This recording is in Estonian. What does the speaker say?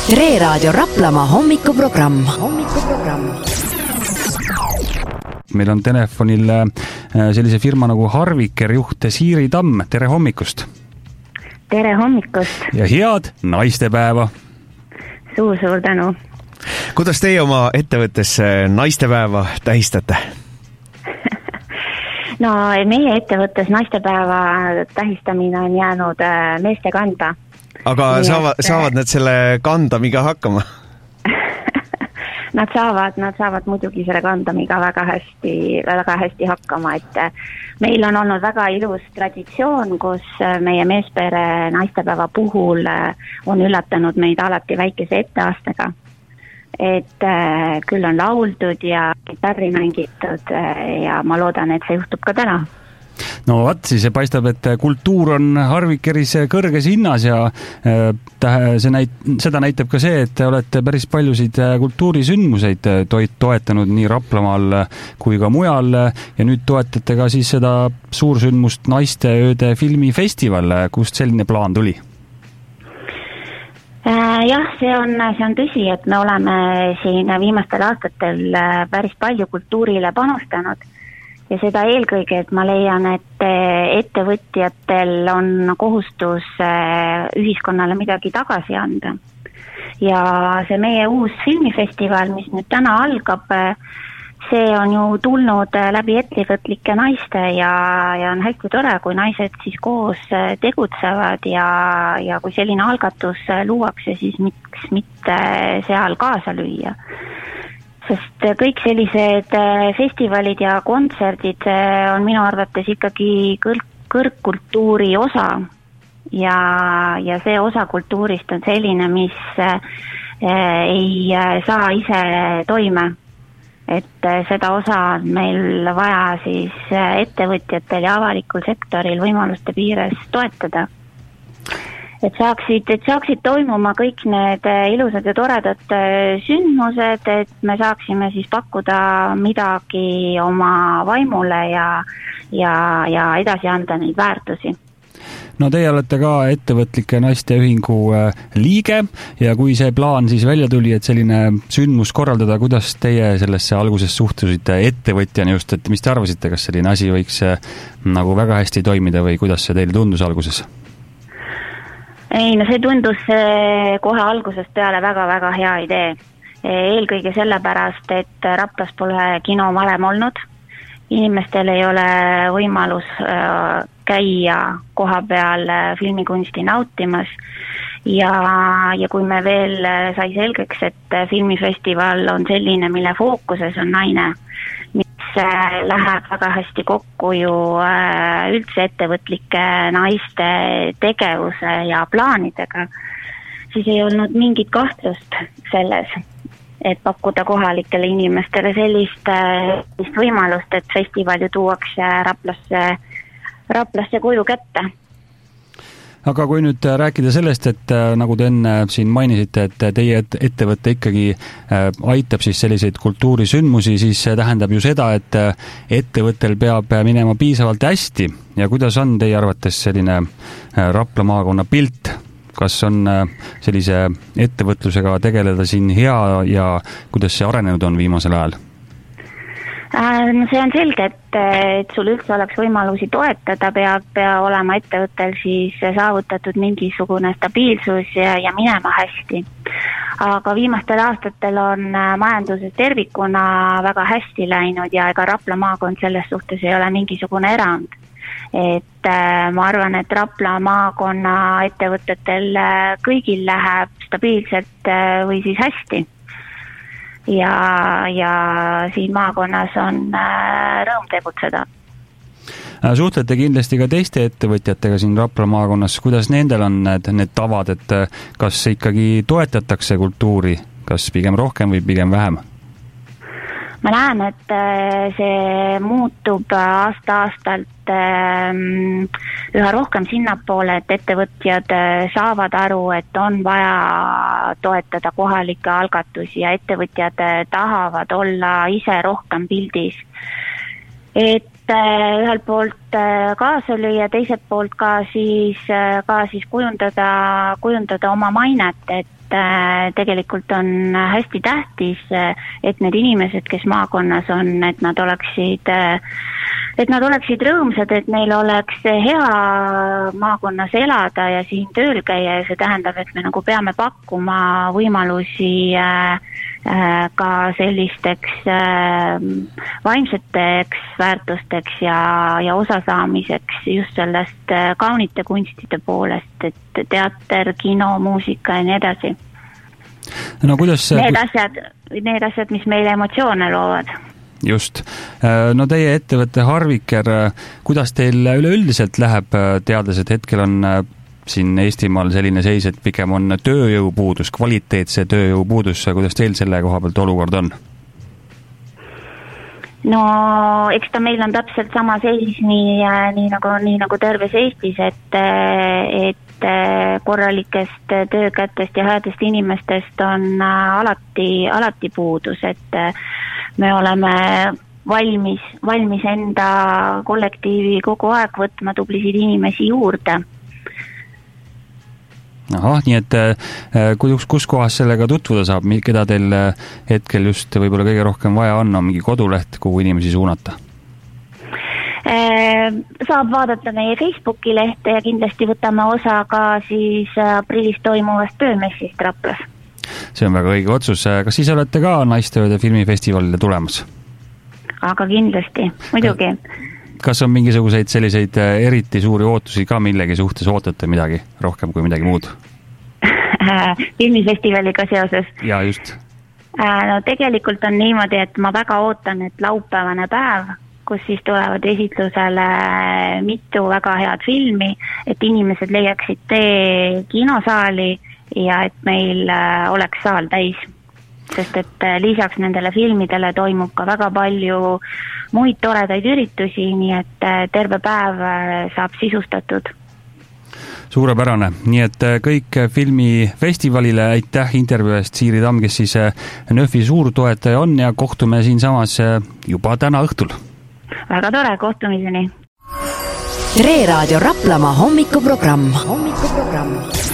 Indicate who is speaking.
Speaker 1: Tre Raadio Raplamaa hommikuprogramm.
Speaker 2: Meil on telefonil sellise firma nagu Harviker juht Siiri Tamm. Tere hommikust!
Speaker 3: Tere hommikust!
Speaker 2: Ja head naistepäeva!
Speaker 3: Suur tänu!
Speaker 4: Kuidas teie oma ettevõttes naistepäeva tähistate?
Speaker 3: No meie ettevõttes naistepäeva tähistamine on jäänud meeste kanda.
Speaker 4: Aga saavad nad selle kandamiga hakkama?
Speaker 3: Nad saavad muidugi selle kandamiga väga hästi hakkama, et meil on olnud väga ilus traditsioon, kus meie meespere naistepäeva puhul on üllatanud meid alati väikese etteastega. Et küll on lauldud ja gitarri mängitud ja ma loodan, et see juhtub ka täna.
Speaker 2: No siis paistab, et kultuur on Harvikeris kõrges hinnas ja seda näitab ka see, et te olete päris paljusid kultuurisündmuseid toetanud nii Raplamaal kui ka mujal ja nüüd toetate ka siis seda suursündmust Naisteööde filmifestival. Kust selline plaan tuli?
Speaker 3: Jah, see on tõsi, et me oleme siin viimastel aastatel päris palju kultuurile panustanud. Ja seda eelkõige, et ma leian, et ettevõtjatel on kohustus ühiskonnale midagi tagasi anda. Ja see meie uus filmifestival, mis nüüd täna algab, see on ju tulnud läbi ettevõtlike naiste ja on hästi tore, kui naised siis koos tegutsevad ja kui selline algatus luuakse, siis miks mitte seal kaasa lüüa. Sest kõik sellised festivalid ja kontserdid on minu arvates ikkagi kõrgkultuuri osa ja see osa kultuurist on selline, mis ei saa ise toime. Et seda osa on meil vaja siis ettevõtjatel ja avalikul sektoril võimaluste piires toetada. Et saaksid toimuma kõik need ilusad ja toredad sündmused, et me saaksime siis pakkuda midagi oma vaimule ja edasi anda neid väärtusi.
Speaker 2: No teie olete ka ettevõtlike naiste ühingu liige ja kui see plaan siis välja tuli, et selline sündmus korraldada, kuidas teie sellesse alguses suhtusite ettevõtjana just, et mis te arvasite, kas selline asi võiks nagu väga hästi toimida või kuidas see teile tundus alguses?
Speaker 3: Ei, no see tundus kohe algusest peale väga-väga hea idee. Eelkõige sellepärast, et Raplas pole kino varem olnud. Inimestel ei ole võimalus käia koha peal filmikunsti nautimas. Ja kui me veel sai selgeks, et filmifestival on selline, mille fookuses on naine, mis läheb väga hästi kokku ju üldse ettevõtlike naiste tegevuse ja plaanidega, siis ei olnud mingit kahtlust selles, et pakkuda kohalikele inimestele sellist võimalust, et festival ju tuuakse Raplasse koju kätte.
Speaker 2: Aga kui nüüd rääkida sellest, et nagu te enne siin mainisite, et teie ettevõte ikkagi aitab siis selliseid kultuurisündmusi, siis see tähendab ju seda, et ettevõttel peab minema piisavalt hästi. Ja kuidas on teie arvates selline Rapla maakonna pilt? Kas on sellise ettevõtlusega tegeleda siin hea ja kuidas see arenenud on viimasel ajal?
Speaker 3: See on selge, et sul üldse oleks võimalusi toetada, peab olema ettevõttel siis saavutatud mingisugune stabiilsus ja minema hästi. Aga viimastel aastatel on majanduses tervikuna väga hästi läinud ja ega Rapla maakond selles suhtes ei ole mingisugune erand. Et ma arvan, et Rapla maakonna ettevõtetel kõigil läheb stabiilselt või siis hästi. Ja siin maakonnas on rõõm tegutseda.
Speaker 2: Suhtlete kindlasti ka teiste ettevõtjatega siin Rapla maakonnas. Kuidas nendel on need tavad, et kas ikkagi toetatakse kultuuri, kas pigem rohkem või pigem vähem?
Speaker 3: Ma näen, et see muutub aasta-aastalt üha rohkem sinnapoole, et ettevõtjad saavad aru, et on vaja toetada kohalikke algatusi ja ettevõtjad tahavad olla ise rohkem pildis. Et ühelt poolt kaasa lüüa, teiselt poolt ka siis kujundada oma mainet, et tegelikult on hästi tähtis, et need inimesed, kes maakonnas on, et nad oleksid rõõmsad, et neil oleks hea maakonnas elada ja siin tööl käia, ja see tähendab, et me nagu peame pakkuma võimalusi ka sellisteks vaimseteks väärtusteks ja osasaamiseks just sellest kaunite kunstide poolest, et teater, kino, muusika ja nii edasi.
Speaker 2: No kuidas...
Speaker 3: Need asjad, mis meile emotsioone loovad.
Speaker 2: Just. No teie ettevõtte Harviker, kuidas teil üleüldiselt läheb, teades, et hetkel on siin Eestimaal selline seis, et pigem on tööjõupuudus, kvaliteetse tööjõupuudus, kuidas teil selle koha pealt olukord on?
Speaker 3: No eks ta meil on täpselt sama seis nii nagu terves Eestis, et korralikest töökätest ja headest inimestest on alati puudus, et me oleme valmis enda kollektiivi kogu aeg võtma tublisid inimesi juurde.
Speaker 2: Ahah, nii et kus kohas sellega tutvuda saab, keda teil hetkel just võib-olla kõige rohkem vaja on mingi koduleht, kuhu inimesi suunata?
Speaker 3: Saab vaadata meie Facebooki lehte ja kindlasti võtame osa ka siis aprillis toimuvast töömessist Raplas.
Speaker 2: See on väga õige otsus. Kas siis olete ka Naisteööde filmifestivalile tulemas?
Speaker 3: Aga kindlasti, muidugi.
Speaker 2: Kas on mingisuguseid selliseid eriti suuri ootusi ka millegi suhtes, ootate midagi rohkem kui midagi muud?
Speaker 3: Filmifestivaliga seoses?
Speaker 2: Ja, just.
Speaker 3: No tegelikult on niimoodi, et ma väga ootan, et laupäevane päev, kus siis tulevad esitlusele mitu väga head filmi, et inimesed leiaksid tee kinosaali ja et meil oleks saal täis. Sest et lisaks nendele filmidele toimub ka väga palju muid toredaid üritusi, nii et terve päev saab sisustatud.
Speaker 2: Suurepärane. Nii et kõik filmifestivalile aitäh intervjuu eest, Siiri Tamm, kes siis NÖFi suurtoetaja on ja kohtume siin samas juba täna õhtul.
Speaker 3: Väga tore, kohtumiseni.
Speaker 1: Tre Raadio Raplamaa hommikuprogramm.